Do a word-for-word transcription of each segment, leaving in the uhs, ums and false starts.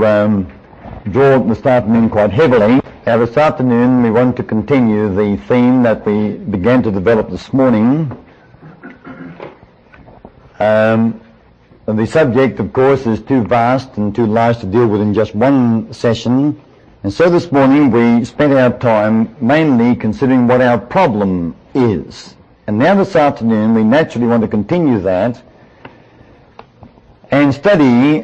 Um, draw this afternoon quite heavily. Now this afternoon we want to continue the theme that we began to develop this morning. Um, the subject, of course, is too vast and too large to deal with in just one session, and so this morning we spent our time mainly considering what our problem is. And now this afternoon we naturally want to continue that and study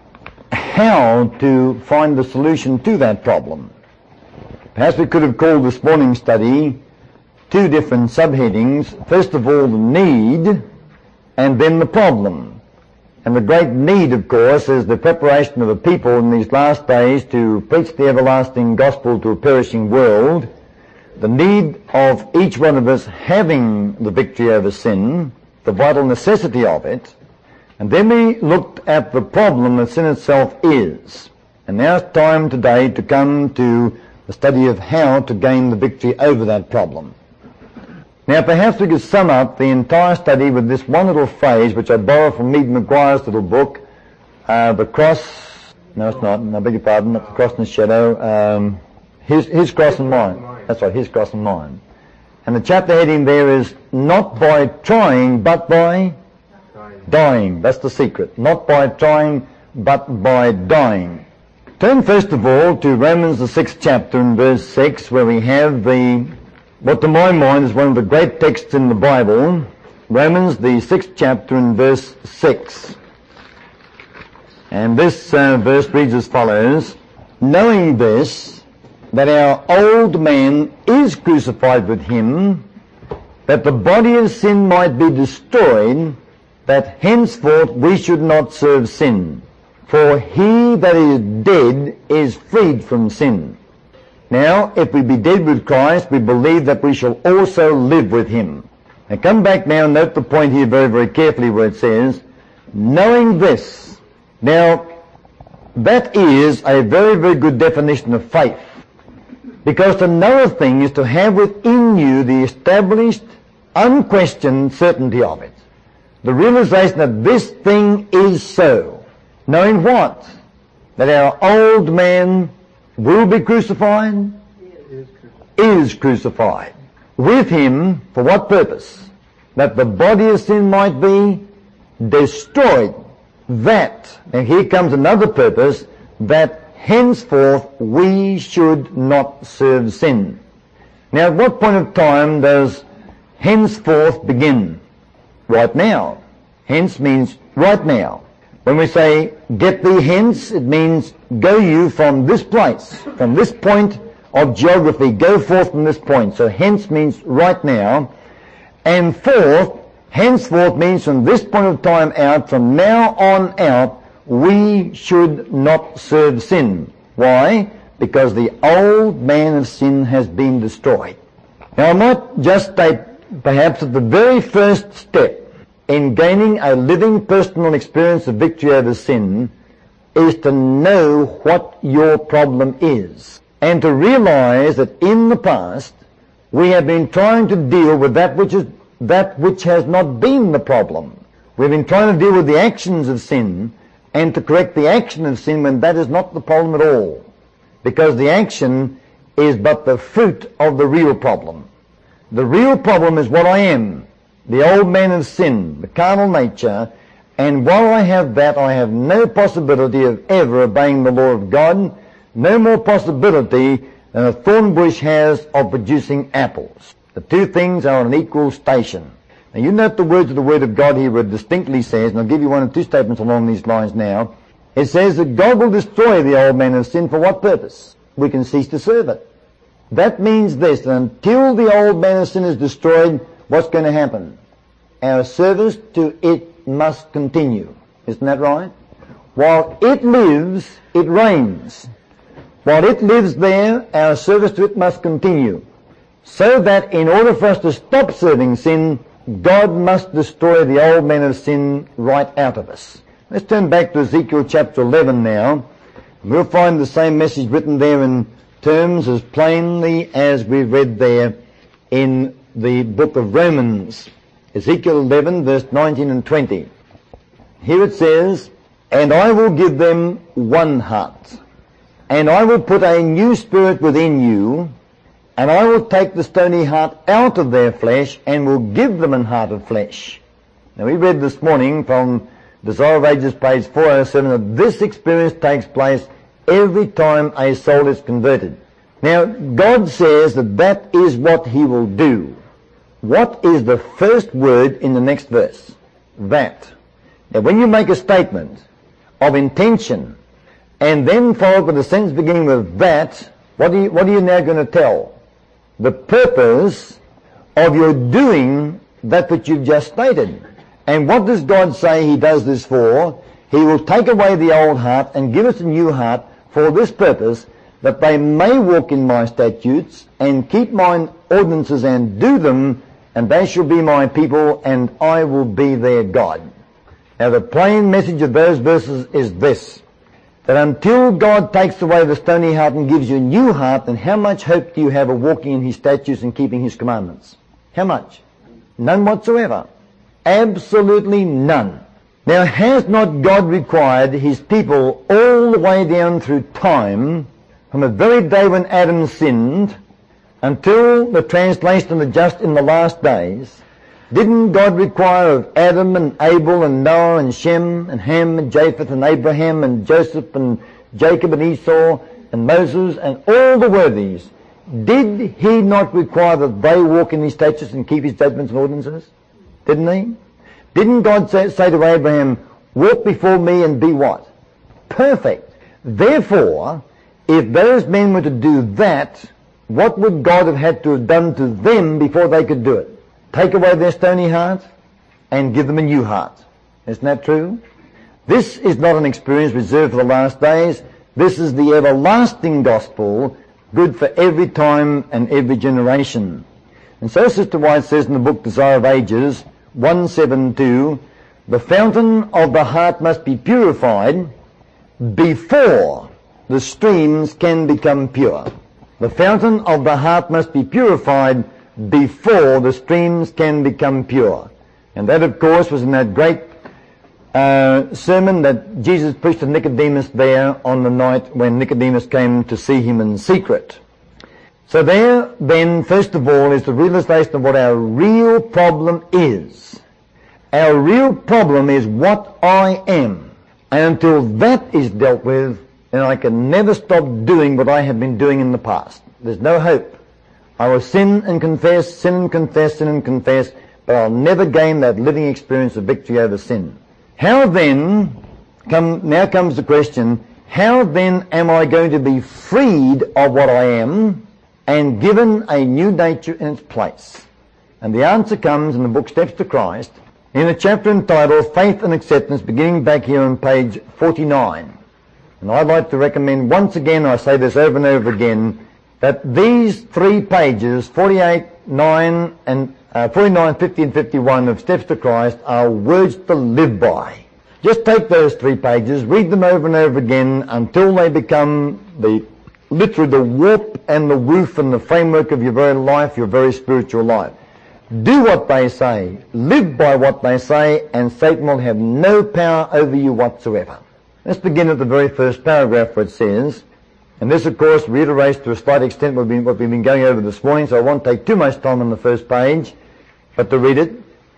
how to find the solution to that problem. Perhaps we could have called this morning's study two different subheadings. First of all, the need, and then the problem. And the great need, of course, is the preparation of the people in these last days to preach the everlasting gospel to a perishing world, the need of each one of us having the victory over sin, the vital necessity of it. And then we looked at the problem that sin itself is. And now it's time today to come to the study of how to gain the victory over that problem. Now perhaps we could sum up the entire study with this one little phrase which I borrow from Mead McGuire's little book, uh, the cross, no it's not, I beg your pardon, not the cross and the shadow, um, his, his cross and mine. That's right, his cross and mine. And the chapter heading there is, not by trying but by dying. That's the secret. Not by trying, but by dying. Turn first of all to Romans the sixth chapter and verse six, where we have the, what to my mind is one of the great texts in the Bible. Romans the sixth chapter and verse six. And this uh, verse reads as follows, knowing this, that our old man is crucified with him, that the body of sin might be destroyed, that henceforth we should not serve sin. For he that is dead is freed from sin. Now, if we be dead with Christ, we believe that we shall also live with him. Now come back now and note the point here very, very carefully where it says, knowing this. Now, that is a very, very good definition of faith. Because to know a thing is to have within you the established, unquestioned certainty of it. The realization that this thing is so. Knowing what? That our old man will be crucified? Is crucified. Is crucified. With him, for what purpose? That the body of sin might be destroyed. That, and here comes another purpose, that henceforth we should not serve sin. Now at what point of time does henceforth begin? Right now. Hence means right now. When we say get thee hence, it means go you from this place, from this point of geography, go forth from this point. So hence means right now. And forth, henceforth means from this point of time out, from now on out, we should not serve sin. Why? Because the old man of sin has been destroyed. Now I might just state perhaps at the very first step in gaining a living personal experience of victory over sin is to know what your problem is and to realize that in the past we have been trying to deal with that which is that which has not been the problem. We've been trying to deal with the actions of sin and to correct the action of sin when that is not the problem at all, because the action is but the fruit of the real problem. The real problem is what I am, the old man of sin, the carnal nature, and while I have that, I have no possibility of ever obeying the law of God, no more possibility than a thorn bush has of producing apples. The two things are on an equal station. Now you note the words of the Word of God here where it distinctly says, and I'll give you one or two statements along these lines now, it says that God will destroy the old man of sin for what purpose? We can cease to serve it. That means this, that until the old man of sin is destroyed, what's going to happen? Our service to it must continue. Isn't that right? While it lives, it reigns. While it lives there, our service to it must continue. So that in order for us to stop serving sin, God must destroy the old man of sin right out of us. Let's turn back to Ezekiel chapter eleven now. We'll find the same message written there in terms as plainly as we read there in the book of Romans. Ezekiel eleven, verse nineteen and twenty. Here it says, and I will give them one heart. And I will put a new spirit within you, and I will take the stony heart out of their flesh, and will give them an heart of flesh. Now we read this morning from Desire of Ages, page four oh seven, that this experience takes place every time a soul is converted. Now, God says that that is what He will do. What is the first word in the next verse? That. Now, when you make a statement of intention, and then followed with a sentence beginning with that, what are you, what are you now going to tell? The purpose of your doing that which you've just stated. And what does God say He does this for? He will take away the old heart and give us a new heart for this purpose, that they may walk in my statutes and keep mine ordinances and do them, and they shall be my people, and I will be their God. Now the plain message of those verses is this, that until God takes away the stony heart and gives you a new heart, then how much hope do you have of walking in His statutes and keeping His commandments? How much? None whatsoever. Absolutely none. Now, has not God required His people all the way down through time, from the very day when Adam sinned until the translation of the just in the last days, didn't God require of Adam and Abel and Noah and Shem and Ham and Japheth and Abraham and Joseph and Jacob and Esau and Moses and all the worthies, did He not require that they walk in His statutes and keep His judgments and ordinances? Didn't He? Didn't God say, say to Abraham, walk before me and be what? Perfect. Therefore, if those men were to do that, what would God have had to have done to them before they could do it? Take away their stony heart and give them a new heart. Isn't that true? This is not an experience reserved for the last days. This is the everlasting gospel, good for every time and every generation. And so Sister White says in the book Desire of Ages, one seventy-two, the fountain of the heart must be purified before the streams can become pure. The fountain of the heart must be purified before the streams can become pure. And that, of course, was in that great uh, sermon that Jesus preached to Nicodemus there on the night when Nicodemus came to see Him in secret. So there, then, first of all, is the realization of what our real problem is. Our real problem is what I am. And until that is dealt with, then I can never stop doing what I have been doing in the past. There's no hope. I will sin and confess, sin and confess, sin and confess, but I'll never gain that living experience of victory over sin. How then, come, now comes the question, how then am I going to be freed of what I am and given a new nature in its place? And the answer comes in the book Steps to Christ, in a chapter entitled Faith and Acceptance, beginning back here on page forty-nine. And I'd like to recommend once again, I say this over and over again, that these three pages, forty-eight, nine, and uh, forty-nine, fifty, and fifty-one of Steps to Christ are words to live by. Just take those three pages, read them over and over again until they become the literally the warp and the woof and the framework of your very life, your very spiritual life. Do what they say, live by what they say, and Satan will have no power over you whatsoever. Let's begin at the very first paragraph where it says, and this of course reiterates to a slight extent what we've been, what we've been going over this morning, so I won't take too much time on the first page, but to read it.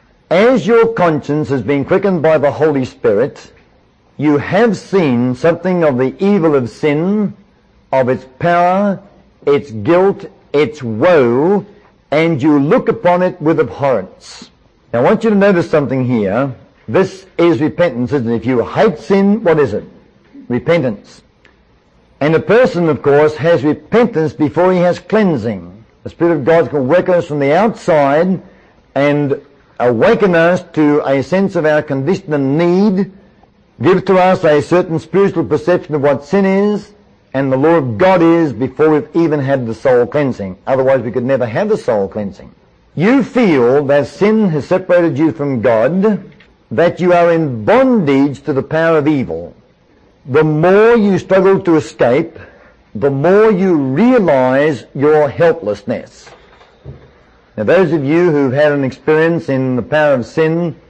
As your conscience has been quickened by the Holy Spirit, you have seen something of the evil of sin, of its power, its guilt, its woe, and you look upon it with abhorrence. Now I want you to notice something here. This is repentance, isn't it? If you hate sin, what is it? Repentance. And a person, of course, has repentance before he has cleansing. The Spirit of God can work us from the outside and awaken us to a sense of our condition and need, give to us a certain spiritual perception of what sin is, and the law of God is before we've even had the soul cleansing. Otherwise we could never have the soul cleansing. You feel that sin has separated you from God, that you are in bondage to the power of evil. The more you struggle to escape, the more you realize your helplessness. Now those of you who've had an experience in the power of sin,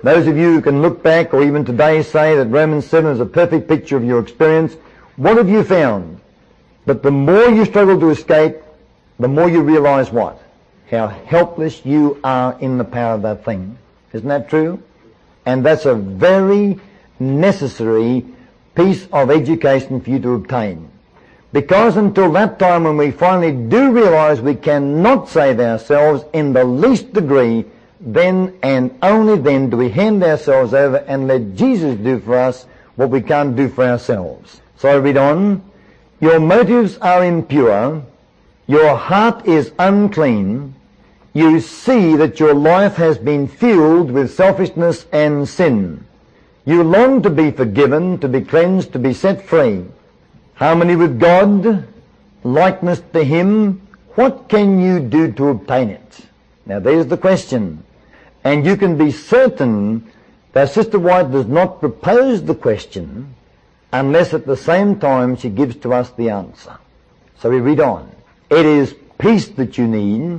Those of you who can look back or even today say that Romans seven is a perfect picture of your experience, what have you found? That the more you struggle to escape, the more you realize what? How helpless you are in the power of that thing. Isn't that true? And that's a very necessary piece of education for you to obtain. Because until that time when we finally do realize we cannot save ourselves in the least degree, then and only then do we hand ourselves over and let Jesus do for us what we can't do for ourselves. So I read on. Your motives are impure. Your heart is unclean. You see that your life has been filled with selfishness and sin. You long to be forgiven, to be cleansed, to be set free. Harmony with God, likeness to Him, what can you do to obtain it? Now there's the question. And you can be certain that Sister White does not propose the question unless at the same time she gives to us the answer. So we read on. It is peace that you need,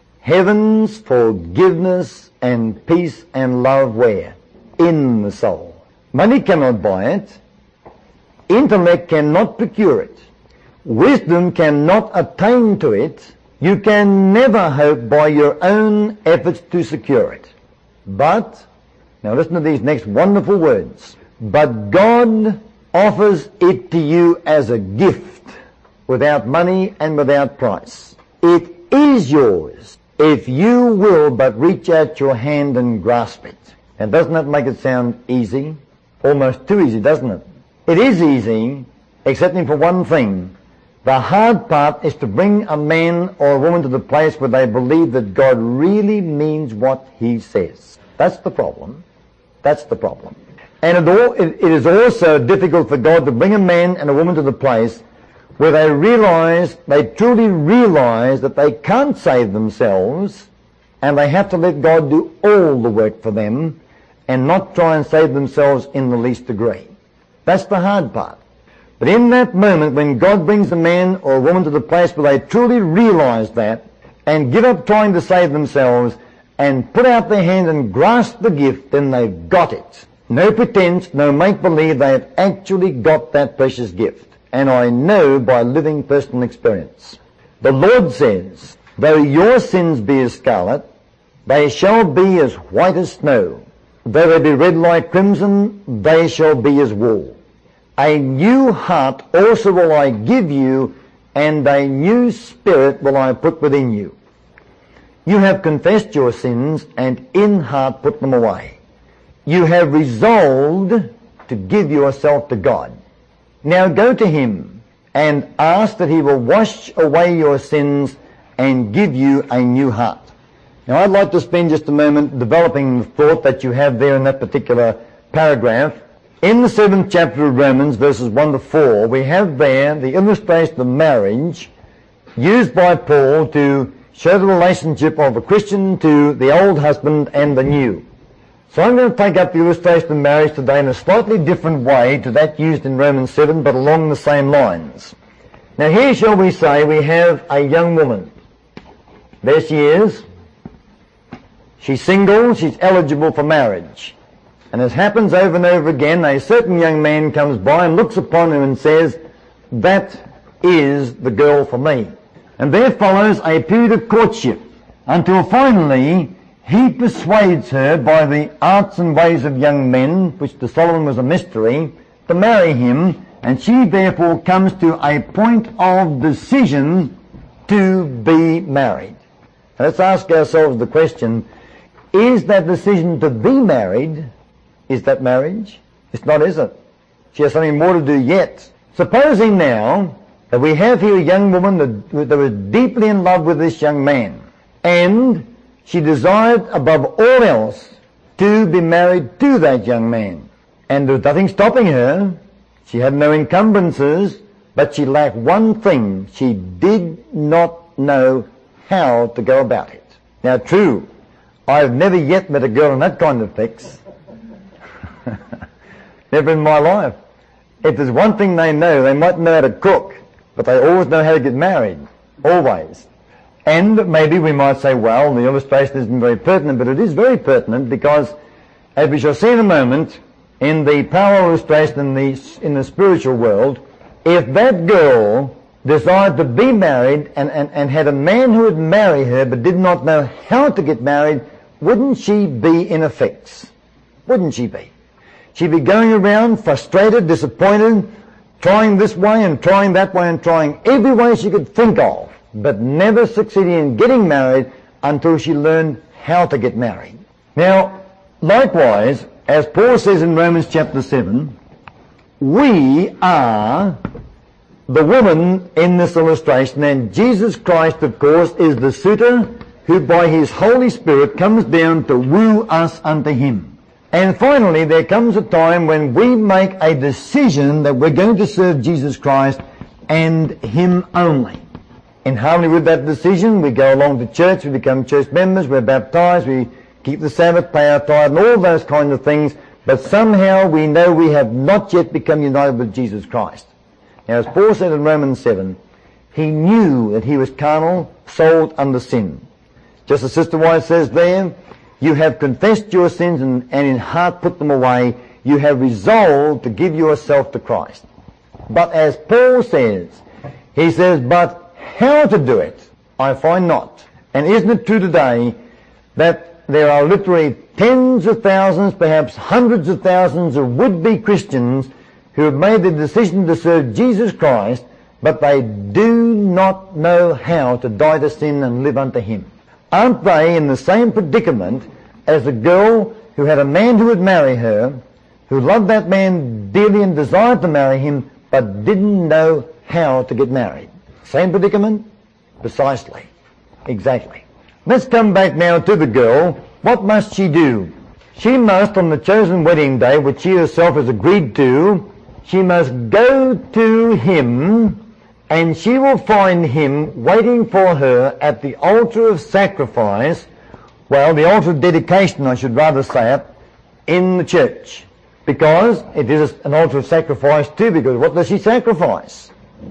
heaven's forgiveness and peace and love where? In the soul. Money cannot buy it. Intellect cannot procure it. Wisdom cannot attain to it. You can never hope by your own efforts to secure it. But, now listen to these next wonderful words. But God offers it to you as a gift, without money and without price. It is yours if you will but reach out your hand and grasp it. And doesn't that make it sound easy? Almost too easy, doesn't it? It is easy, excepting for one thing. The hard part is to bring a man or a woman to the place where they believe that God really means what He says. That's the problem. That's the problem. And it, all, it, it is also difficult for God to bring a man and a woman to the place where they realize, they truly realize that they can't save themselves and they have to let God do all the work for them and not try and save themselves in the least degree. That's the hard part. But in that moment when God brings a man or a woman to the place where they truly realize that and give up trying to save themselves and put out their hand and grasp the gift, then they've got it. No pretense, no make-believe, they have actually got that precious gift. And I know by living personal experience. The Lord says, though your sins be as scarlet, they shall be as white as snow. Though they be red like crimson, they shall be as wool. A new heart also will I give you, and a new spirit will I put within you. You have confessed your sins, and in heart put them away. You have resolved to give yourself to God. Now go to Him and ask that He will wash away your sins and give you a new heart. Now I'd like to spend just a moment developing the thought that you have there in that particular paragraph. In the seventh chapter of Romans, verses one to four, we have there the illustration of marriage used by Paul to show the relationship of a Christian to the old husband and the new. So I'm going to take up the illustration of marriage today in a slightly different way to that used in Romans seven, but along the same lines. Now here, shall we say, we have a young woman. There she is. She's single, she's eligible for marriage. And as happens over and over again, a certain young man comes by and looks upon her and says, that is the girl for me. And there follows a period of courtship until finally he persuades her by the arts and ways of young men, which to Solomon was a mystery, to marry him, and she therefore comes to a point of decision to be married. Now let's ask ourselves the question, is that decision to be married, is that marriage? It's not, is it? She has something more to do yet. Supposing now that we have here a young woman that, that was deeply in love with this young man, and she desired above all else to be married to that young man. And there was nothing stopping her. She had no encumbrances, but she lacked one thing. She did not know how to go about it. Now true, I've never yet met a girl in that kind of fix. Never in my life. If there's one thing they know, they might know how to cook, but they always know how to get married. Always. And maybe we might say, well, the illustration isn't very pertinent, but it is very pertinent because as we shall see in a moment, in the parallel illustration in the, in the spiritual world, if that girl desired to be married and, and, and had a man who would marry her but did not know how to get married, wouldn't she be in a fix? Wouldn't she be? She'd be going around frustrated, disappointed, trying this way and trying that way and trying every way she could think of, but never succeeding in getting married until she learned how to get married. Now, likewise, as Paul says in Romans chapter seven, we are the woman in this illustration, and Jesus Christ, of course, is the suitor who by his Holy Spirit comes down to woo us unto him. And finally, there comes a time when we make a decision that we're going to serve Jesus Christ and him only. In harmony with that decision, we go along to church, we become church members, we're baptized, we keep the Sabbath, pay our tithe, and all those kinds of things, but somehow we know we have not yet become united with Jesus Christ. Now, as Paul said in Romans seven, he knew that he was carnal, sold under sin. Just as Sister White says there, you have confessed your sins and, and in heart put them away. You have resolved to give yourself to Christ. But as Paul says, he says, but how to do it, I find not. And isn't it true today that there are literally tens of thousands, perhaps hundreds of thousands of would-be Christians who have made the decision to serve Jesus Christ, but they do not know how to die to sin and live unto him? Aren't they in the same predicament as the girl who had a man who would marry her, who loved that man dearly and desired to marry him, but didn't know how to get married? Same predicament? Precisely. Exactly. Let's come back now to the girl. What must she do? She must, on the chosen wedding day, which she herself has agreed to, she must go to him, and she will find him waiting for her at the altar of sacrifice, well, the altar of dedication, I should rather say it, in the church. Because it is an altar of sacrifice too, because what does she sacrifice?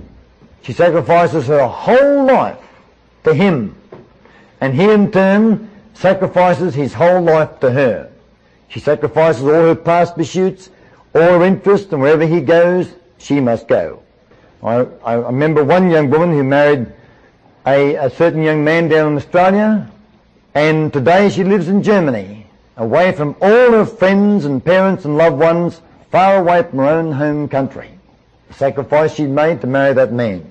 She sacrifices her whole life to him. And he in turn sacrifices his whole life to her. She sacrifices all her past pursuits, all her interests, and wherever he goes, she must go. I, I remember one young woman who married a, a certain young man down in Australia, and today she lives in Germany, away from all her friends and parents and loved ones, far away from her own home country. The sacrifice she made to marry that man.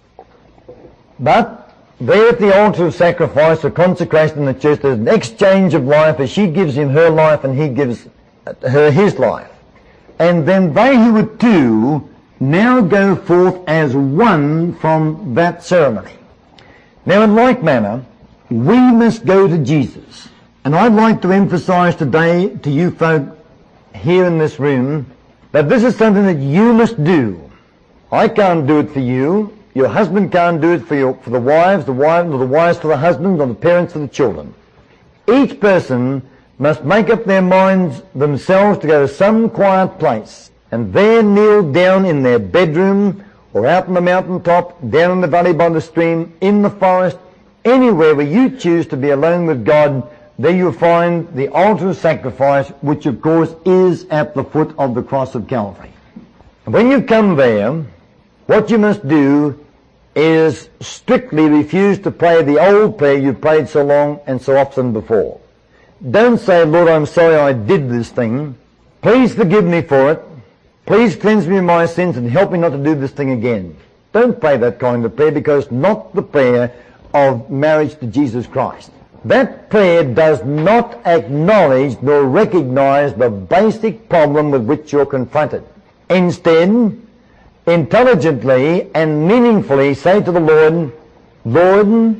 But there at the altar of sacrifice, or consecration in the church, there's an exchange of life as she gives him her life and he gives her his life. And then they who were two now go forth as one from that ceremony. Now, in like manner, we must go to Jesus. And I'd like to emphasize today to you folk here in this room that this is something that you must do. I can't do it for you. Your husband can't do it for your, for the wives, the wives, or the wives for the husbands, or the parents for the children. Each person must make up their minds themselves to go to some quiet place and there kneel down in their bedroom or out on the mountaintop, down in the valley by the stream, in the forest, anywhere where you choose to be alone with God. There you'll find the altar of sacrifice, which of course is at the foot of the cross of Calvary. And when you come there, what you must do is strictly refuse to pray the old prayer you've prayed so long and so often before. Don't say, Lord, I'm sorry I did this thing. Please forgive me for it. Please cleanse me of my sins and help me not to do this thing again. Don't pray that kind of prayer, because it's not the prayer of marriage to Jesus Christ. That prayer does not acknowledge nor recognize the basic problem with which you're confronted. Instead, intelligently and meaningfully say to the Lord, Lord,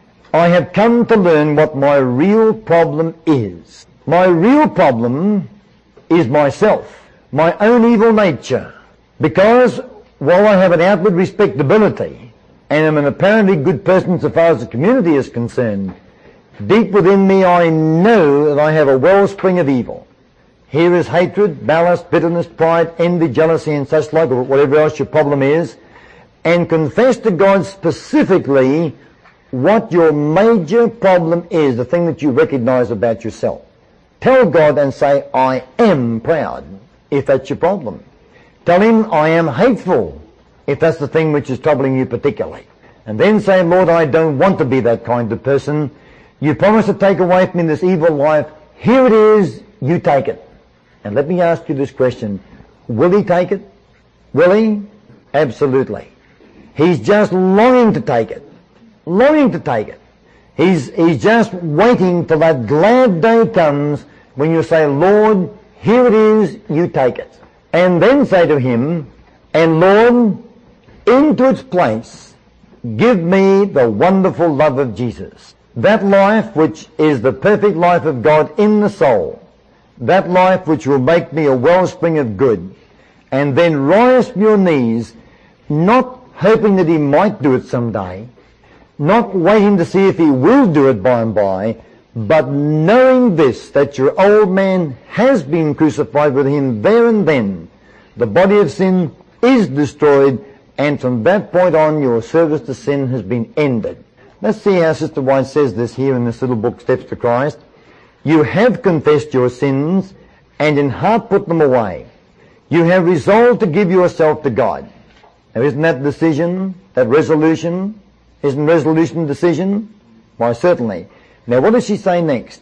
I have come to learn what my real problem is. My real problem is myself, my own evil nature. Because while I have an outward respectability and am an apparently good person so far as the community is concerned, deep within me I know that I have a wellspring of evil. Here is hatred, malice, bitterness, pride, envy, jealousy, and such like, or whatever else your problem is, and confess to God specifically what your major problem is, the thing that you recognize about yourself. Tell God and say, I am proud, if that's your problem. Tell him, I am hateful, if that's the thing which is troubling you particularly. And then say, Lord, I don't want to be that kind of person. You promised to take away from me this evil life. Here it is, you take it. And let me ask you this question. Will he take it? Will he? Absolutely. He's just longing to take it. Longing to take it. He's, he's just waiting till that glad day comes when you say, Lord, here it is, you take it. And then say to him, and Lord, into its place, give me the wonderful love of Jesus. That life which is the perfect life of God in the soul. That life which will make me a wellspring of good. And then rise from your knees, not hoping that he might do it someday, not waiting to see if he will do it by and by, but knowing this, that your old man has been crucified with him there and then. The body of sin is destroyed, and from that point on your service to sin has been ended. Let's see how Sister White says this here in this little book, Steps to Christ. You have confessed your sins, and in heart put them away. You have resolved to give yourself to God. Now isn't that decision, that resolution? Isn't resolution decision? Why, certainly. Now what does she say next?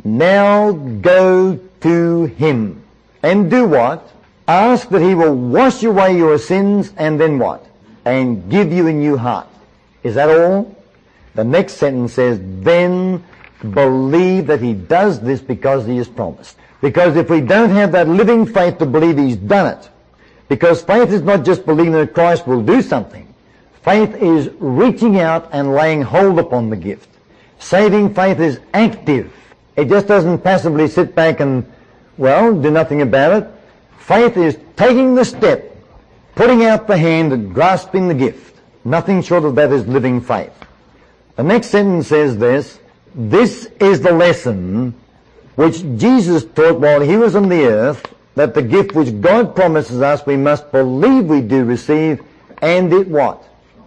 Now go to him. And do what? Ask that he will wash away your sins, and then what? And give you a new heart. Is that all? The next sentence says, then believe that he does this because he has promised. Because if we don't have that living faith to believe he's done it, because faith is not just believing that Christ will do something. Faith is reaching out and laying hold upon the gift. Saving faith is active. It just doesn't passively sit back and, well, do nothing about it. Faith is taking the step, putting out the hand and grasping the gift. Nothing short of that is living faith. The next sentence says this, this is the lesson which Jesus taught while he was on the earth, that the gift which God promises us we must believe we do receive, and it what?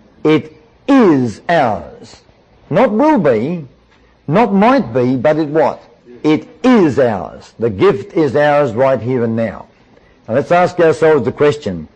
It is ours. Not will be, not might be, but it what? It is ours. The gift is ours right here and now. Now let's ask ourselves the question,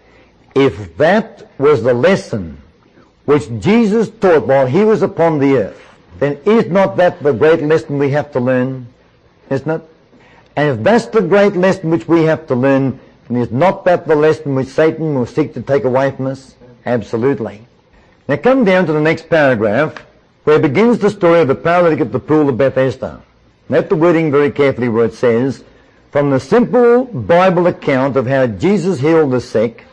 if that was the lesson which Jesus taught while he was upon the earth, then is not that the great lesson we have to learn? Isn't it? And if that's the great lesson which we have to learn, then is not that the lesson which Satan will seek to take away from us? Absolutely. Now come down to the next paragraph, where it begins the story of the paralytic at the pool of Bethesda. Note the wording very carefully where it says, from the simple Bible account of how Jesus healed the sick,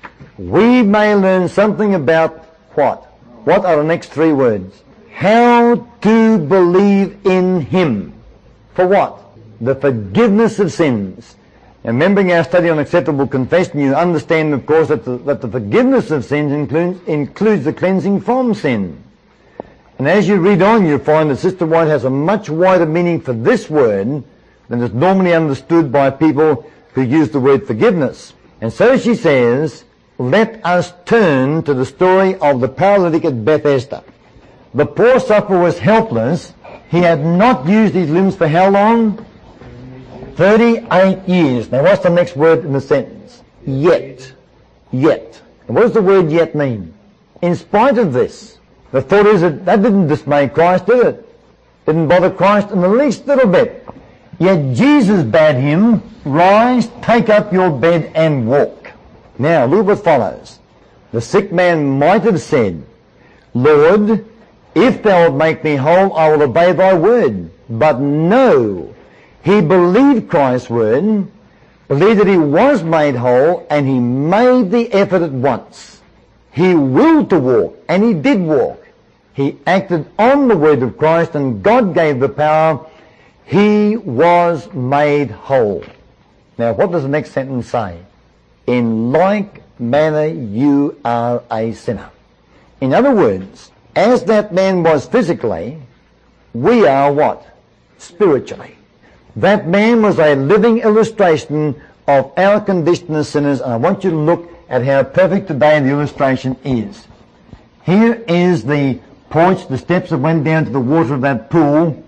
we may learn something about what? What are the next three words? How to believe in him. For what? The forgiveness of sins. And remembering our study on acceptable confession, you understand, of course, that the, that the forgiveness of sins includes, includes the cleansing from sin. And as you read on, you find that Sister White has a much wider meaning for this word than is normally understood by people who use the word forgiveness. And so she says, let us turn to the story of the paralytic at Bethesda. The poor sufferer was helpless. He had not used his limbs for how long? thirty-eight years. Now what's the next word in the sentence? Yet. Yet. And what does the word yet mean? In spite of this. The thought is that that didn't dismay Christ, did it? Didn't bother Christ in the least little bit. Yet Jesus bade him, rise, take up your bed and walk. Now look what follows. The sick man might have said, Lord, if thou wilt make me whole, I will obey thy word. But no, he believed Christ's word, believed that he was made whole, and he made the effort at once. He willed to walk, and he did walk. He acted on the word of Christ, and God gave the power. He was made whole. Now what does the next sentence say? In like manner you are a sinner. In other words, as that man was physically, we are what? Spiritually. That man was a living illustration of our condition as sinners, and I want you to look at how perfect today the illustration is. Here is the porch, the steps that went down to the water of that pool.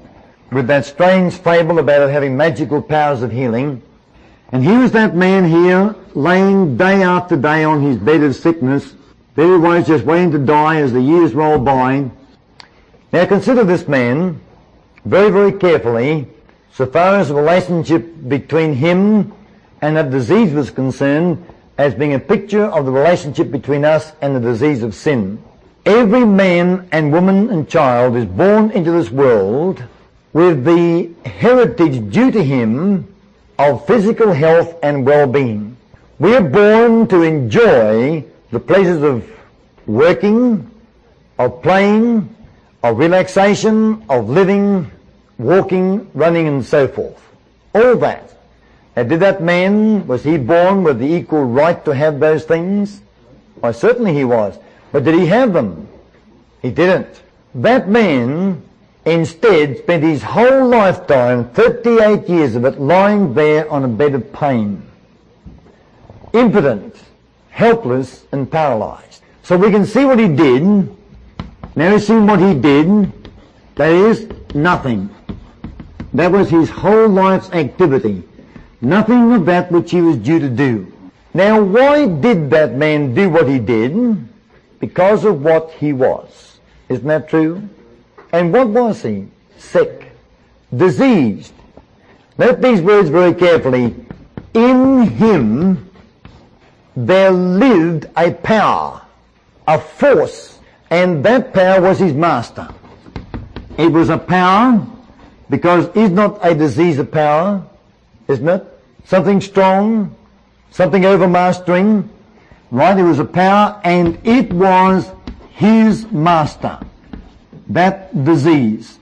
with that strange fable about it having magical powers of healing. And here was that man here, laying day after day on his bed of sickness. There he was, just waiting to die as the years rolled by. Now consider this man very, very carefully, so far as the relationship between him and that disease was concerned, as being a picture of the relationship between us and the disease of sin. Every man and woman and child is born into this world with the heritage due to him of physical health and well-being. We are born to enjoy the pleasures of working, of playing, of relaxation, of living, walking, running, and so forth. All that. Now, did that man, was he born with the equal right to have those things? Why, certainly he was. But did he have them? He didn't. That man instead spent his whole lifetime, thirty-eight years of it, lying there on a bed of pain. Impotent, helpless, and paralyzed. So we can see what he did. Now we've seen what he did. That is, nothing. That was his whole life's activity. Nothing of that which he was due to do. Now, why did that man do what he did? Because of what he was. Isn't that true? And what was he? Sick. Diseased. Note these words very carefully. In him there lived a power, a force, and that power was his master. It was a power, because is not a disease a power? Isn't it? Something strong, something overmastering. Right? It was a power, and it was his master. That disease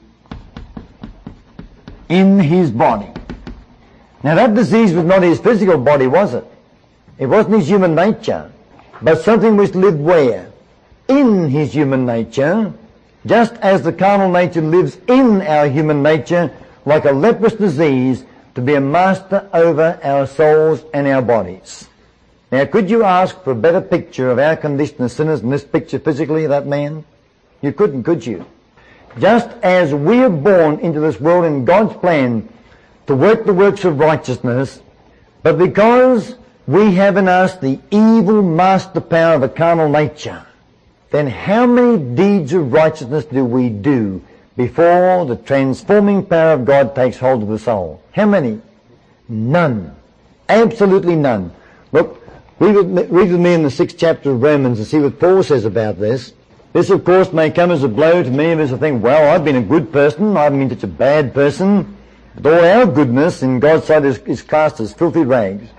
in his body. Now that disease was not his physical body, was it? It wasn't his human nature, but something which lived where? In his human nature, just as the carnal nature lives in our human nature, like a leprous disease, to be a master over our souls and our bodies. Now, could you ask for a better picture of our condition as sinners than this picture physically of that man? You couldn't, could you? Just as we are born into this world in God's plan to work the works of righteousness, but because we have in us the evil master power of the carnal nature, then how many deeds of righteousness do we do before the transforming power of God takes hold of the soul? How many? None. Absolutely none. Look, read with, read with me in the sixth chapter of Romans and see what Paul says about this. This, of course, may come as a blow to many of us who think, well, I've been a good person, I haven't been such a bad person. But all our goodness in God's sight is, is cast as filthy rags.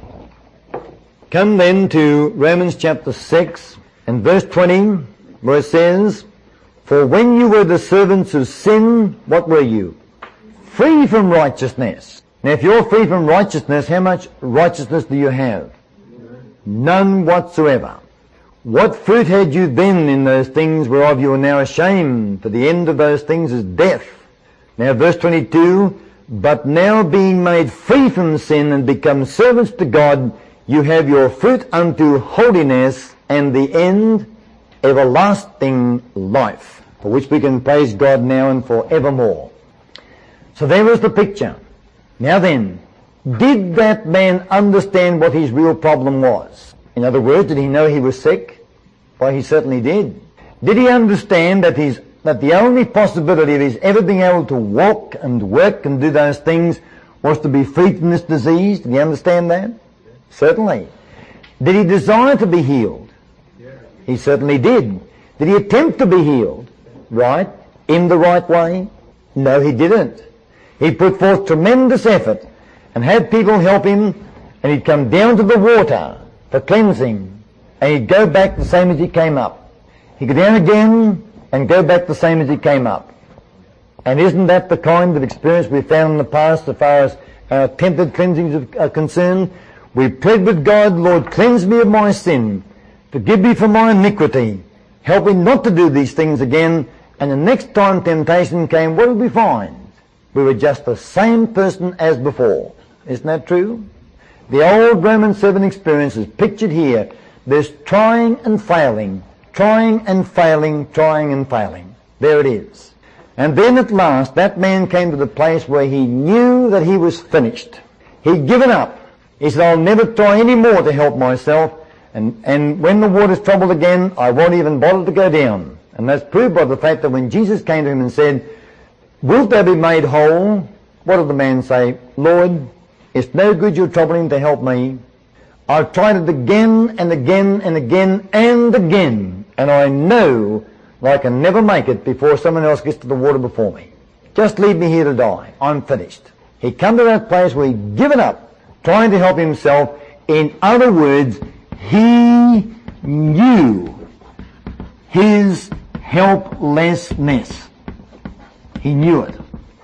Come then to Romans chapter six and verse twenty, where it says, for when you were the servants of sin, what were you? Free from righteousness. Now if you're free from righteousness, how much righteousness do you have? None whatsoever. What fruit had you then in those things whereof you are now ashamed? For the end of those things is death. Now verse twenty-two, but now being made free from sin and become servants to God, you have your fruit unto holiness, and the end, everlasting life, for which we can praise God now and forevermore. So there was the picture. Now then, did that man understand what his real problem was? In other words, did he know he was sick? Why, he certainly did. Did he understand that his, that the only possibility of his ever being able to walk and work and do those things was to be freed from this disease? Did he understand that? Certainly. Did he desire to be healed? He certainly did. Did he attempt to be healed? Right? In the right way? No, he didn't. He put forth tremendous effort and had people help him, and he'd come down to the water for cleansing, and he'd go back the same as he came up. He'd go down again and go back the same as he came up. And isn't that the kind of experience we found in the past as far as our attempted cleansings are concerned? We pled with God, Lord, cleanse me of my sin, forgive me for my iniquity, help me not to do these things again. And the next time temptation came, what did we find? We were just the same person as before. Isn't that true? The old Romans seven experience is pictured here. There's trying and failing, trying and failing, trying and failing. There it is. And then at last, that man came to the place where he knew that he was finished. He'd given up. He said, I'll never try any more to help myself. And, and when the water's troubled again, I won't even bother to go down. And that's proved by the fact that when Jesus came to him and said, wilt thou be made whole? What did the man say? Lord, it's no good you're troubling to help me. I've tried it again and again and again and again, and I know that I can never make it before someone else gets to the water before me. Just leave me here to die. I'm finished. He come to that place where he'd given up trying to help himself. In other words, he knew his helplessness. He knew it.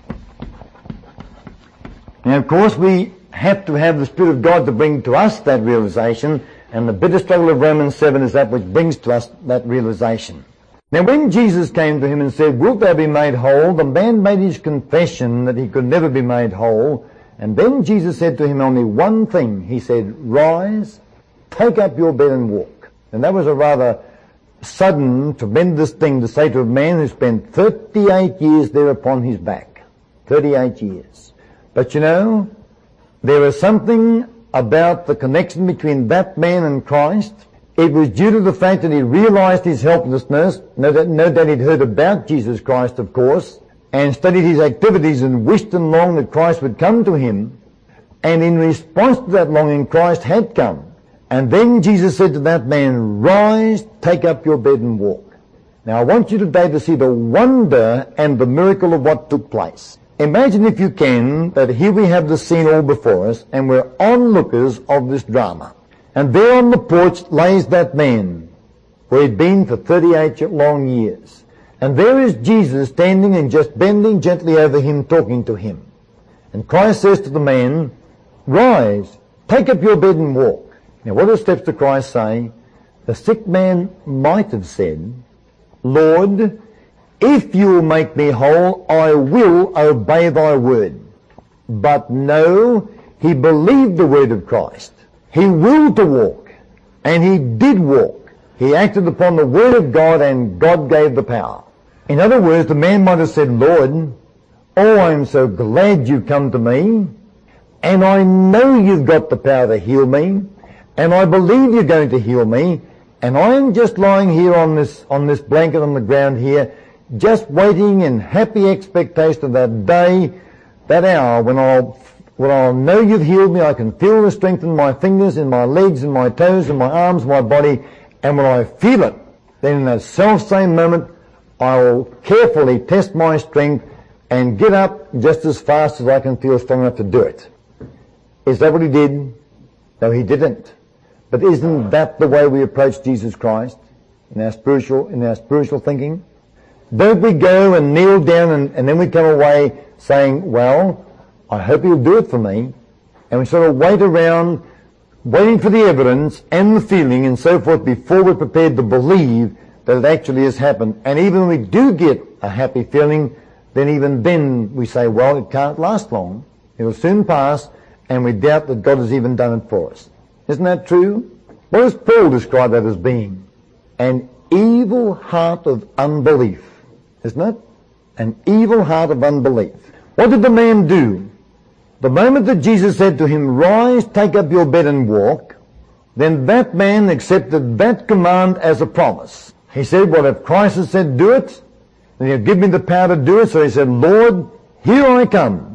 Now, of course, we have to have the Spirit of God to bring to us that realization, and the bitter struggle of Romans seven is that which brings to us that realization. Now, when Jesus came to him and said, wilt thou be made whole? The man made his confession that he could never be made whole. And then Jesus said to him only one thing. He said, rise, take up your bed and walk. And that was a rather sudden, tremendous thing to say to a man who spent thirty-eight years there upon his back. thirty-eight years. But you know, there is something about the connection between that man and Christ. It was due to the fact that he realized his helplessness. No doubt, no doubt he'd heard about Jesus Christ, of course, and studied his activities and wished and longed that Christ would come to him. And in response to that longing, Christ had come. And then Jesus said to that man, rise, take up your bed and walk. Now I want you today to see the wonder and the miracle of what took place. Imagine, if you can, that here we have the scene all before us, and we're onlookers of this drama. And there on the porch lays that man, where he'd been for thirty-eight long years. And there is Jesus standing and just bending gently over him, talking to him. And Christ says to the man, rise, take up your bed and walk. Now what are the steps to Christ say? The sick man might have said, Lord, if you will make me whole, I will obey thy word. But no, he believed the word of Christ. He willed to walk, and he did walk. He acted upon the word of God, and God gave the power. In other words, the man might have said, Lord, oh, I'm so glad you've come to me, and I know you've got the power to heal me, and I believe you're going to heal me, and I'm just lying here on this, on this blanket on the ground here, just waiting in happy expectation of that day, that hour when I'll, when I'll know you've healed me. I can feel the strength in my fingers, in my legs, in my toes, in my arms, my body, and when I feel it, then in that self-same moment, I'll carefully test my strength and get up just as fast as I can feel strong enough to do it. Is that what he did? No, he didn't. But isn't that the way we approach Jesus Christ in our spiritual, in our spiritual thinking? Don't we go and kneel down and, and then we come away saying, well, I hope he'll do it for me. And we sort of wait around, waiting for the evidence and the feeling and so forth before we're prepared to believe that it actually has happened. And even when we do get a happy feeling, then even then we say, well, it can't last long. It'll soon pass, and we doubt that God has even done it for us. Isn't that true? What does Paul describe that as being? An evil heart of unbelief. Isn't it? An evil heart of unbelief. What did the man do? The moment that Jesus said to him, rise, take up your bed and walk, then that man accepted that command as a promise. He said, well, if Christ has said do it, then he'll give me the power to do it. So he said, Lord, here I come.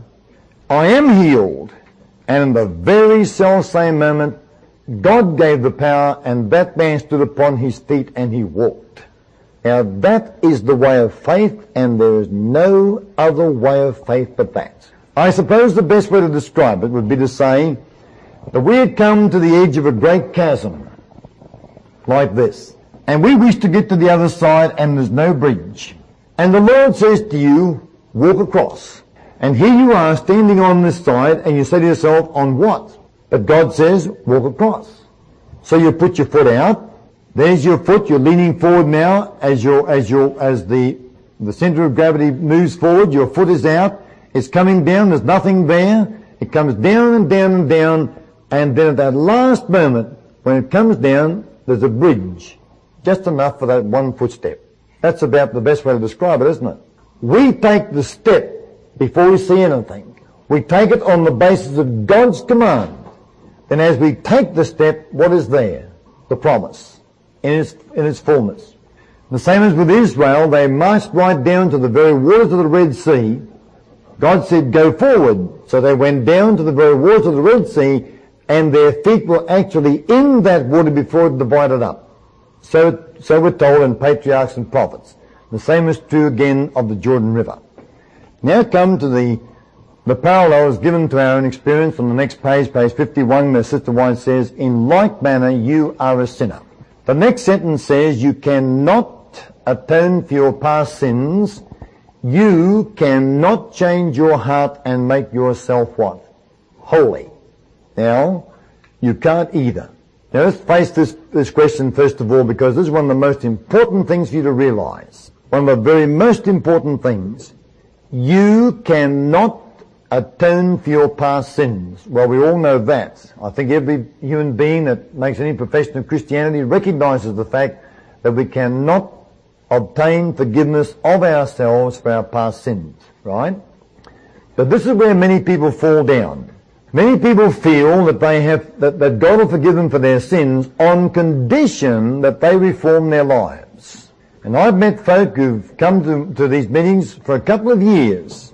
I am healed. And in the very self-same moment, God gave the power, and that man stood upon his feet and he walked. Now that is the way of faith, and there is no other way of faith but that. I suppose the best way to describe it would be to say that we had come to the edge of a great chasm, like this, and we wish to get to the other side, and there's no bridge. And the Lord says to you, walk across. And here you are standing on this side, and you say to yourself, on what? But God says, walk across. So you put your foot out. There's your foot. You're leaning forward now as your, as your, as the, the center of gravity moves forward. Your foot is out. It's coming down. There's nothing there. It comes down and down and down. And then at that last moment, when it comes down, there's a bridge. Just enough for that one footstep. That's about the best way to describe it, isn't it? We take the step before we see anything. We take it on the basis of God's command. Then as we take the step, what is there? The promise in its, in its fullness. The same as with Israel, they marched right down to the very waters of the Red Sea. God said, go forward. So they went down to the very waters of the Red Sea, and their feet were actually in that water before it divided up. So, so we're told in Patriarchs and Prophets. The same is true again of the Jordan River. Now come to the, the parallels given to our own experience on the next page, page fifty-one, where Sister White says, in like manner you are a sinner. The next sentence says, you cannot atone for your past sins. You cannot change your heart and make yourself what? Holy. Now, you can't either. Now let's face this, this question first of all, because this is one of the most important things for you to realize. One of the very most important things. You cannot atone for your past sins. Well, we all know that. I think every human being that makes any profession of Christianity recognizes the fact that we cannot obtain forgiveness of ourselves for our past sins, right? But this is where many people fall down. Many people feel that they have, that, that God will forgive them for their sins on condition that they reform their lives. And I've met folk who've come to, to these meetings for a couple of years,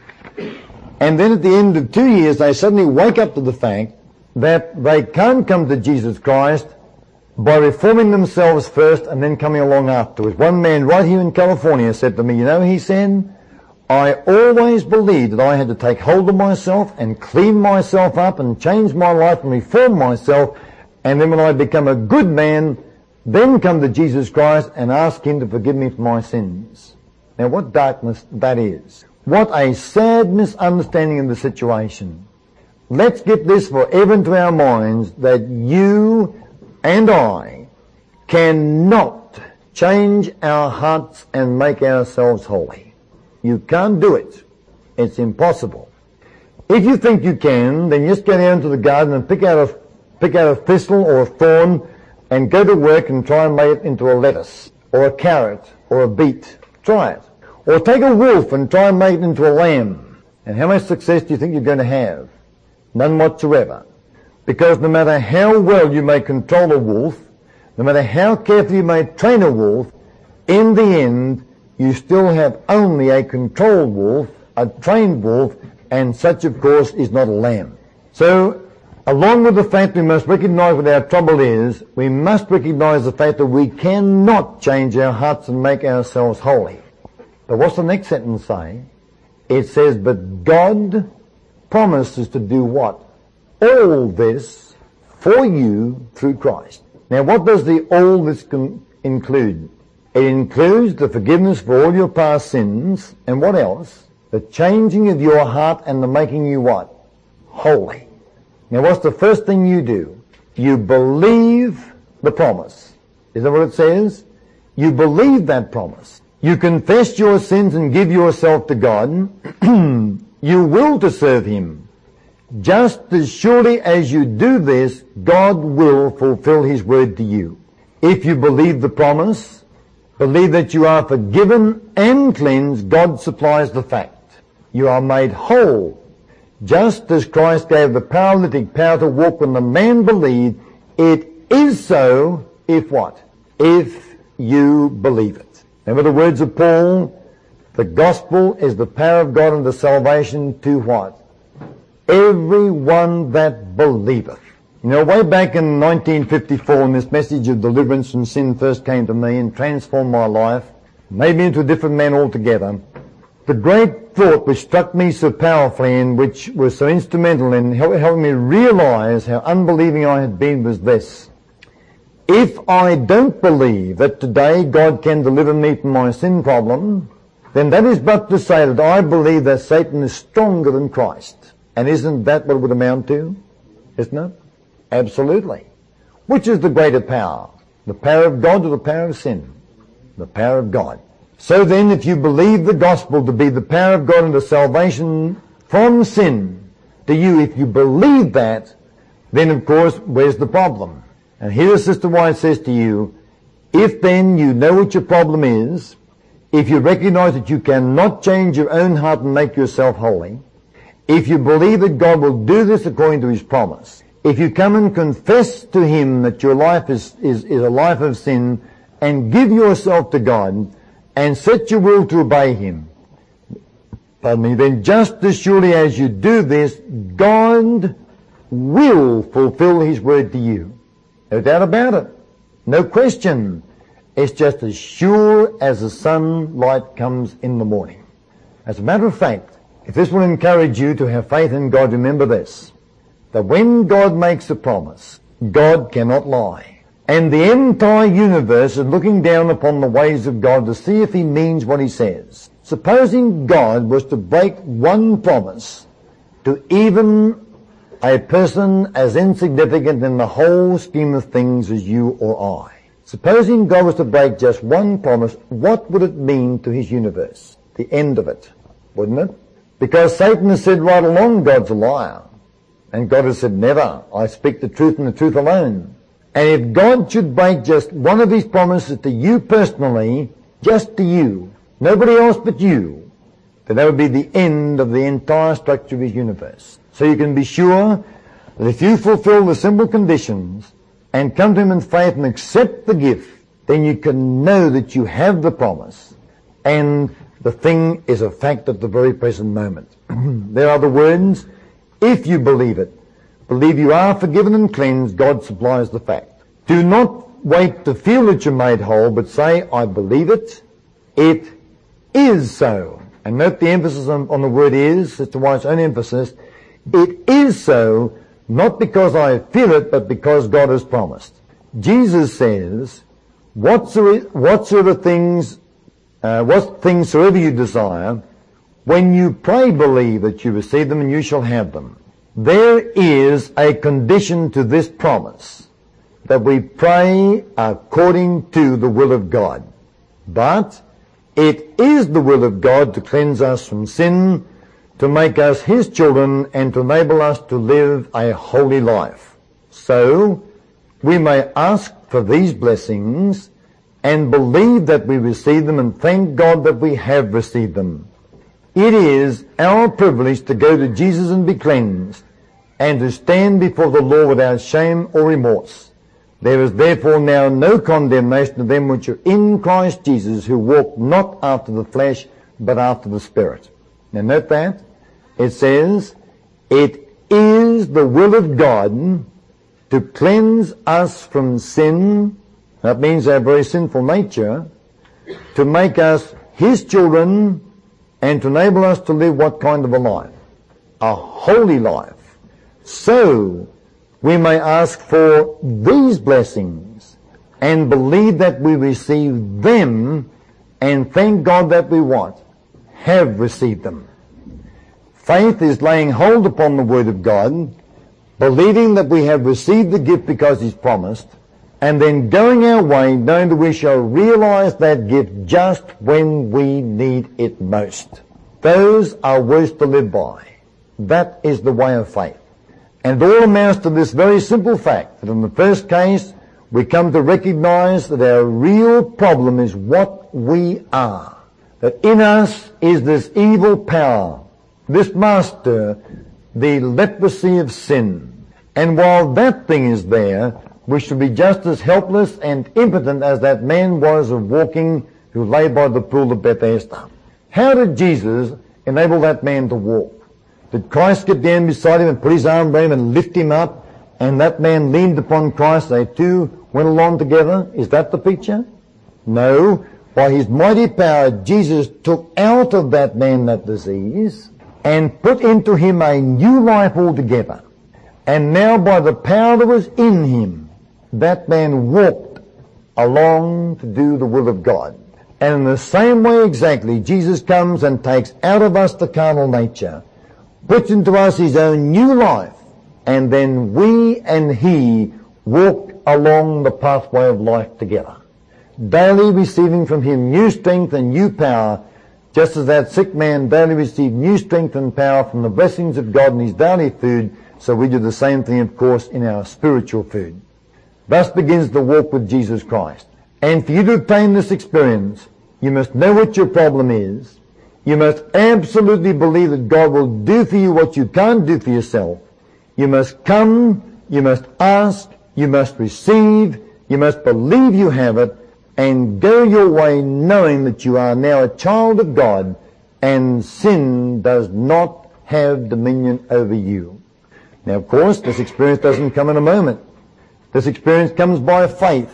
and then at the end of two years they suddenly wake up to the fact that they can't come to Jesus Christ by reforming themselves first and then coming along afterwards. One man right here in California said to me, you know, he said, I always believed that I had to take hold of myself and clean myself up and change my life and reform myself, and then when I become a good man, then come to Jesus Christ and ask Him to forgive me for my sins. Now what darkness that is. What a sad misunderstanding of the situation. Let's get this forever into our minds that you and I cannot change our hearts and make ourselves holy. You can't do it. It's impossible. If you think you can, then just go down to the garden and pick out a, pick out a thistle or a thorn and go to work and try and make it into a lettuce or a carrot or a beet. Try it. Or take a wolf and try and make it into a lamb. And how much success do you think you're going to have? None whatsoever. Because no matter how well you may control a wolf, no matter how carefully you may train a wolf, in the end, you still have only a controlled wolf, a trained wolf, and such, of course, is not a lamb. So, along with the fact we must recognize what our trouble is, we must recognize the fact that we cannot change our hearts and make ourselves holy. But what's the next sentence say? It says, but God promises to do what? All this for you through Christ. Now what does the all this con- include? It includes the forgiveness for all your past sins, and what else? The changing of your heart and the making you what? Holy. Now what's the first thing you do? You believe the promise. Is that what it says? You believe that promise. You confess your sins and give yourself to God. You will to serve Him. Just as surely as you do this, God will fulfill His word to you. If you believe the promise, believe that you are forgiven and cleansed, God supplies the fact. You are made whole. Just as Christ gave the paralytic power to walk when the man believed, it is so if what? If you believe it. Remember the words of Paul? The gospel is the power of God unto salvation to what? Everyone that believeth. You know, way back in nineteen fifty-four, when this message of deliverance from sin first came to me and transformed my life, made me into a different man altogether, the great thought which struck me so powerfully and which was so instrumental in helping me realize how unbelieving I had been was this. If I don't believe that today God can deliver me from my sin problem, then that is but to say that I believe that Satan is stronger than Christ. And isn't that what it would amount to? Isn't it? Absolutely. Which is the greater power? The power of God or the power of sin? The power of God. So then, if you believe the gospel to be the power of God unto salvation from sin to you, if you believe that, then of course, where's the problem? And here Sister White says to you, if then you know what your problem is, if you recognize that you cannot change your own heart and make yourself holy, if you believe that God will do this according to His promise, if you come and confess to Him that your life is, is, is a life of sin and give yourself to God and set your will to obey Him, pardon me, then just as surely as you do this, God will fulfill His word to you. No doubt about it. No question. It's just as sure as the sunlight comes in the morning. As a matter of fact, if this will encourage you to have faith in God, remember this, that when God makes a promise, God cannot lie. And the entire universe is looking down upon the ways of God to see if He means what He says. Supposing God was to break one promise to even a person as insignificant in the whole scheme of things as you or I. Supposing God was to break just one promise, what would it mean to His universe? The end of it, wouldn't it? Because Satan has said right along, God's a liar. And God has said, never. I speak the truth and the truth alone. And if God should break just one of His promises to you personally, just to you, nobody else but you, then that would be the end of the entire structure of His universe. So you can be sure that if you fulfill the simple conditions and come to Him in faith and accept the gift, then you can know that you have the promise and the thing is a fact at the very present moment. There are the words, if you believe it, believe you are forgiven and cleansed, God supplies the fact. Do not wait to feel that you're made whole, but say, I believe it, it is so. And note the emphasis on, on the word is, it's why its own emphasis. It is so, not because I feel it, but because God has promised. Jesus says, whatsoever, whatsoever things, uh, what things soever you desire, when you pray, believe that you receive them and you shall have them. There is a condition to this promise, that we pray according to the will of God. But it is the will of God to cleanse us from sin, to make us His children, and to enable us to live a holy life. So, we may ask for these blessings and believe that we receive them and thank God that we have received them. It is our privilege to go to Jesus and be cleansed, and to stand before the Lord without shame or remorse. There is therefore now no condemnation to them which are in Christ Jesus, who walk not after the flesh, but after the Spirit. Now note that. It says, it is the will of God to cleanse us from sin, that means our very sinful nature, to make us His children, and to enable us to live what kind of a life? A holy life. So, we may ask for these blessings and believe that we receive them and thank God that we what? Have received them. Faith is laying hold upon the Word of God, believing that we have received the gift because He's promised, and then going our way knowing that we shall realize that gift just when we need it most. Those are words to live by. That is the way of faith. And it all amounts to this very simple fact, that in the first case, we come to recognize that our real problem is what we are. That in us is this evil power, this master, the leprosy of sin. And while that thing is there, we should be just as helpless and impotent as that man was of walking who lay by the pool of Bethesda. How did Jesus enable that man to walk? Did Christ get down beside him and put his arm around him and lift him up, and that man leaned upon Christ, they two went along together? Is that the picture? No. By His mighty power, Jesus took out of that man that disease and put into him a new life altogether. And now by the power that was in him, that man walked along to do the will of God. And in the same way exactly, Jesus comes and takes out of us the carnal nature, puts into us His own new life, and then we and He walk along the pathway of life together, daily receiving from Him new strength and new power, just as that sick man daily received new strength and power from the blessings of God in his daily food. So we do the same thing, of course, in our spiritual food. Thus begins the walk with Jesus Christ. And for you to obtain this experience, You must know what your problem is. You must absolutely believe that God will do for you what you can't do for yourself. You must come, you must ask, you must receive, you must believe you have it, and go your way knowing that you are now a child of God and sin does not have dominion over you. Now, of course, this experience doesn't come in a moment. This experience comes by faith.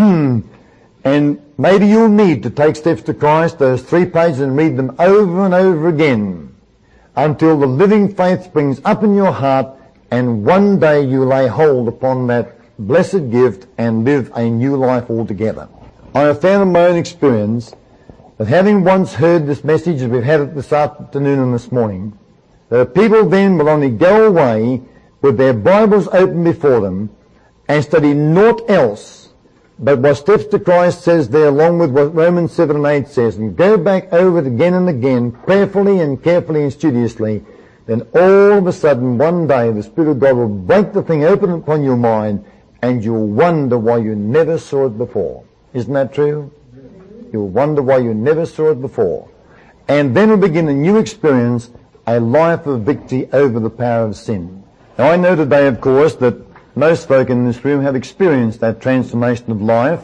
And maybe you'll need to take steps to Christ, those three pages, and read them over and over again until the living faith springs up in your heart and one day you lay hold upon that blessed gift and live a new life altogether. I have found in my own experience that having once heard this message as we've had it this afternoon and this morning, that people then will only go away with their Bibles open before them and study naught else but what Steps to Christ says there, along with what Romans seven and eight says, and go back over it again and again, prayerfully and carefully and studiously, then all of a sudden, one day, the Spirit of God will break the thing open upon your mind, and you'll wonder why you never saw it before. Isn't that true? You'll wonder why you never saw it before. And then will begin a new experience, a life of victory over the power of sin. Now, I know today, of course, that most folk in this room have experienced that transformation of life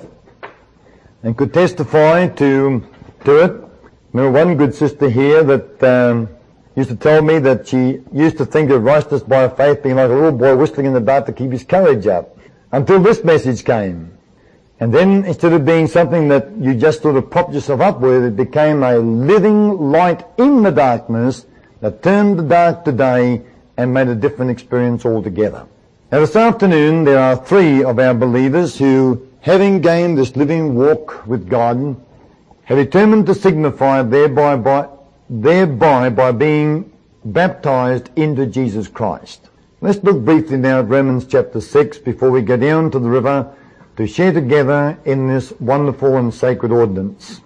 and could testify to to it. Remember one good sister here that um, used to tell me that she used to think of righteousness by faith being like a little boy whistling in the dark to keep his courage up, until this message came. And then instead of being something that you just sort of propped yourself up with, it became a living light in the darkness that turned the dark to day and made a different experience altogether. Now this afternoon there are three of our believers who, having gained this living walk with God, have determined to signify thereby by, thereby by being baptized into Jesus Christ. Let's look briefly now at Romans chapter six before we go down to the river to share together in this wonderful and sacred ordinance.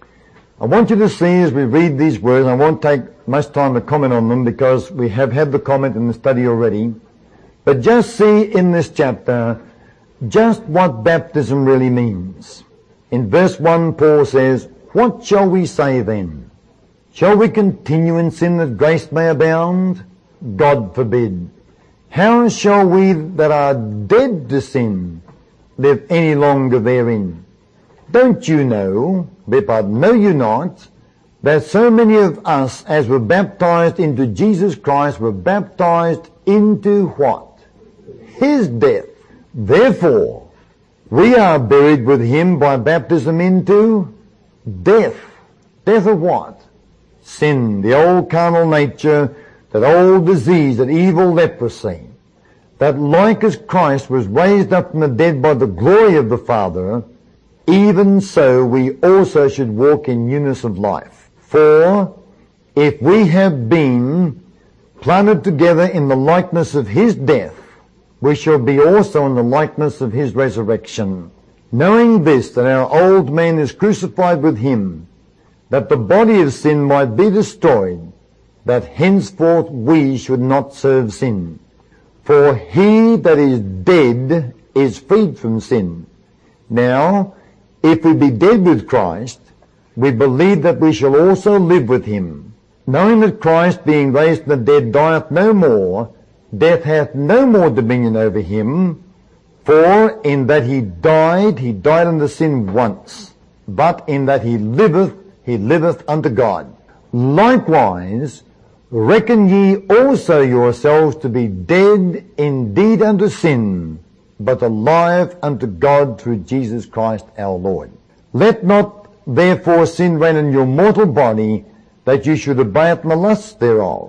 I want you to see as we read these words, I won't take much time to comment on them because we have had the comment in the study already, but just see in this chapter just what baptism really means. In verse one, Paul says, "What shall we say then? Shall we continue in sin that grace may abound? God forbid. How shall we that are dead to sin live any longer therein? Don't you know, but know you not, that so many of us as were baptized into Jesus Christ were baptized into what? His death. Therefore, we are buried with him by baptism into death." Death of what? Sin, the old carnal nature, that old disease, that evil leprosy. That like as Christ was raised up from the dead by the glory of the Father, even so we also should walk in newness of life. For if we have been planted together in the likeness of his death, we shall be also in the likeness of his resurrection. Knowing this, that our old man is crucified with him, that the body of sin might be destroyed, that henceforth we should not serve sin. For he that is dead is freed from sin. Now, if we be dead with Christ, we believe that we shall also live with him, knowing that Christ, being raised from the dead, dieth no more, death hath no more dominion over him, for in that he died, he died unto sin once, but in that he liveth, he liveth unto God. Likewise, reckon ye also yourselves to be dead indeed unto sin, but alive unto God through Jesus Christ our Lord. Let not therefore sin reign in your mortal body, that you should obey it in the lusts thereof.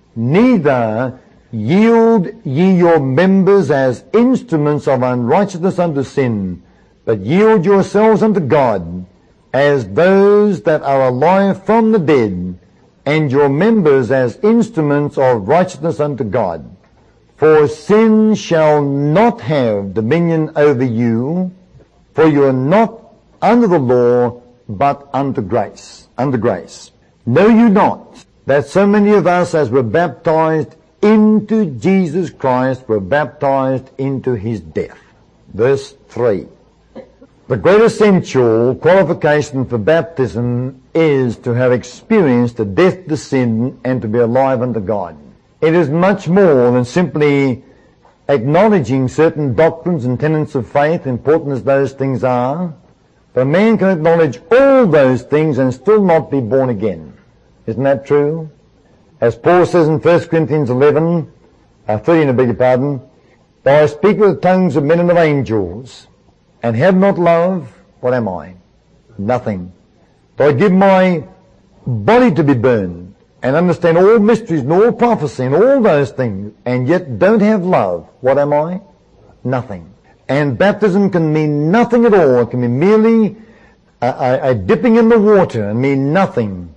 Neither yield ye your members as instruments of unrighteousness unto sin, but yield yourselves unto God, as those that are alive from the dead, and your members as instruments of righteousness unto God. For sin shall not have dominion over you, for you are not under the law, but under grace. Under grace. Know you not that so many of us as were baptized into Jesus Christ were baptized into his death? Verse three. The great essential qualification for baptism is to have experienced the death to sin and to be alive unto God. It is much more than simply acknowledging certain doctrines and tenets of faith, important as those things are. But a man can acknowledge all those things and still not be born again. Isn't that true? As Paul says in First Corinthians eleven, uh, thirteen, I beg your pardon, though I speak with the tongues of men and of angels, and have not love, what am I? Nothing. Though I give my body to be burned, and understand all mysteries and all prophecy and all those things, and yet don't have love, what am I? Nothing. And baptism can mean nothing at all. It can be merely a, a, a dipping in the water and mean nothing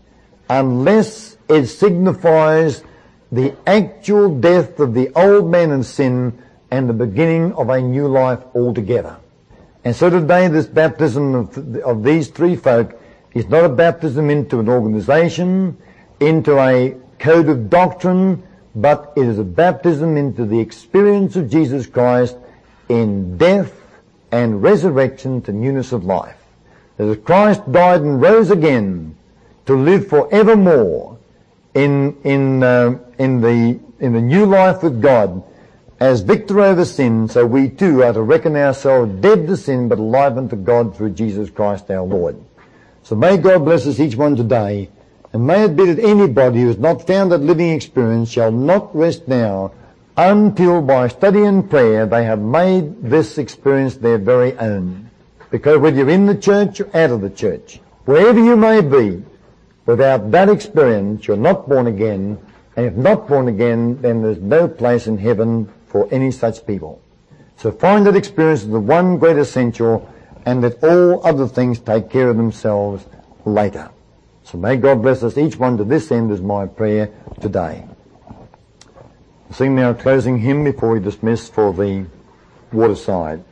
unless it signifies the actual death of the old man in sin and the beginning of a new life altogether. And so today this baptism of, of these three folk is not a baptism into an organization, into a code of doctrine, but it is a baptism into the experience of Jesus Christ in death and resurrection to newness of life. That Christ died and rose again to live forevermore in in uh, in the in the new life with God as victor over sin, so we too are to reckon ourselves dead to sin but alive unto God through Jesus Christ our Lord. So may God bless us each one today, and may it be that anybody who has not found that living experience shall not rest now until by study and prayer they have made this experience their very own. Because whether you're in the church or out of the church, wherever you may be, without that experience you're not born again, and if not born again, then there's no place in heaven for any such people. So find that experience as the one great essential, and let all other things take care of themselves later. So may God bless us each one to this end is my prayer today. Sing now a closing hymn before we dismiss for the waterside.